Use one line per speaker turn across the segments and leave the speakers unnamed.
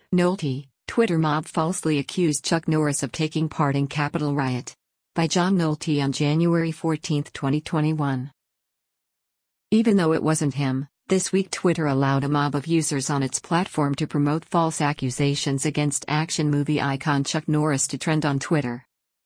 Nolte, Twitter mob falsely accused Chuck Norris of taking part in Capitol riot. By John Nolte on January 14, 2021. Even though it wasn't him, this week Twitter allowed a mob of users on its platform to promote false accusations against action movie icon Chuck Norris to trend on Twitter.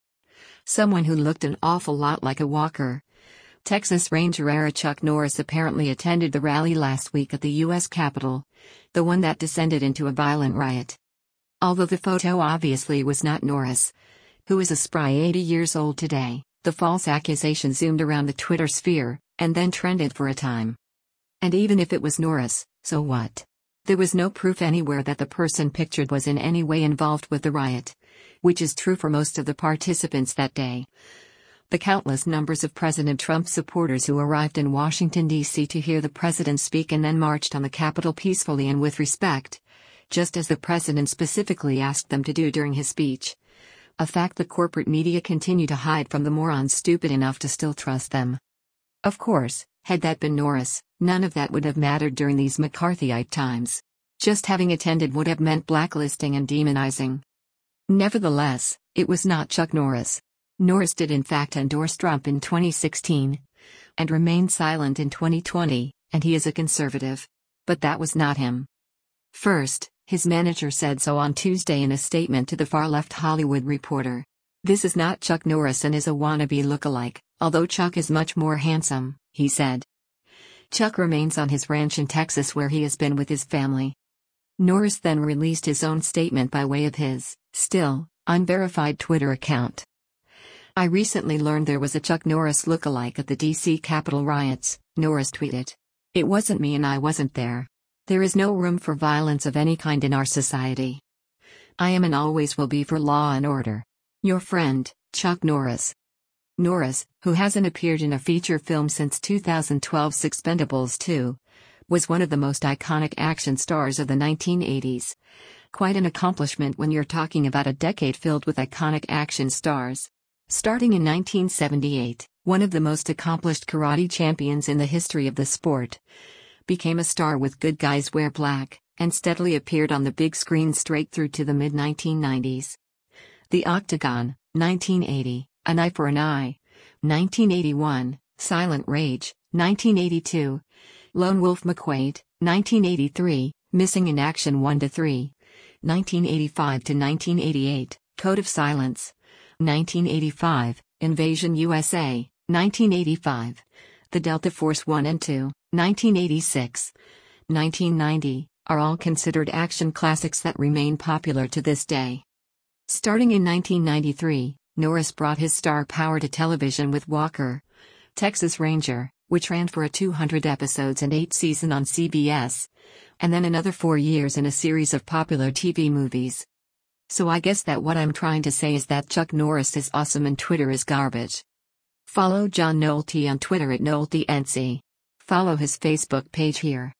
Someone who looked an awful lot like a Walker, Texas Ranger-era Chuck Norris apparently attended the rally last week at the U.S. Capitol, the one that descended into a violent riot. Although the photo obviously was not Norris, who is a spry 80 years old today, the false accusation zoomed around the Twitter sphere, and then trended for a time. And even if it was Norris, so what? There was no proof anywhere that the person pictured was in any way involved with the riot, which is true for most of the participants that day. The countless numbers of President Trump supporters who arrived in Washington, D.C. to hear the president speak and then marched on the Capitol peacefully and with respect, just as the president specifically asked them to do during his speech. A fact the corporate media continue to hide from the morons stupid enough to still trust them. Of course, had that been Norris, none of that would have mattered during these McCarthyite times. Just having attended would have meant blacklisting and demonizing. Nevertheless, it was not Chuck Norris. Norris did in fact endorse Trump in 2016 and remained silent in 2020, and he is a conservative. But that was not him. First, his manager said so on Tuesday in a statement to the far-left Hollywood Reporter. "This is not Chuck Norris and is a wannabe look-alike, although Chuck is much more handsome," he said. Chuck remains on his ranch in Texas where he has been with his family. Norris then released his own statement by way of his, still, unverified Twitter account. "I recently learned there was a Chuck Norris look-alike at the D.C. Capitol riots," Norris tweeted. "It wasn't me and I wasn't there. There is no room for violence of any kind in our society. I am and always will be for law and order. Your friend, Chuck Norris." Norris, who hasn't appeared in a feature film since 2012's Expendables 2, was one of the most iconic action stars of the 1980s. Quite an accomplishment when you're talking about a decade filled with iconic action stars. Starting in 1978, one of the most accomplished karate champions in the history of the sport, became a star with Good Guys Wear Black, and steadily appeared on the big screen straight through to the mid-1990s. The Octagon, 1980, An Eye for an Eye, 1981, Silent Rage, 1982, Lone Wolf McQuade, 1983, Missing in Action 1-3, 1985 to 1988, Code of Silence, 1985, Invasion USA, 1985, The Delta Force 1 and 2, 1986, 1990, are all considered action classics that remain popular to this day. Starting in 1993, Norris brought his star power to television with Walker, Texas Ranger, which ran for 200 episodes and 8 seasons on CBS, and then another 4 years in a series of popular TV movies. So I guess that what I'm trying to say is that Chuck Norris is awesome and Twitter is garbage. Follow John Nolte on Twitter at NolteNC. Follow his Facebook page here.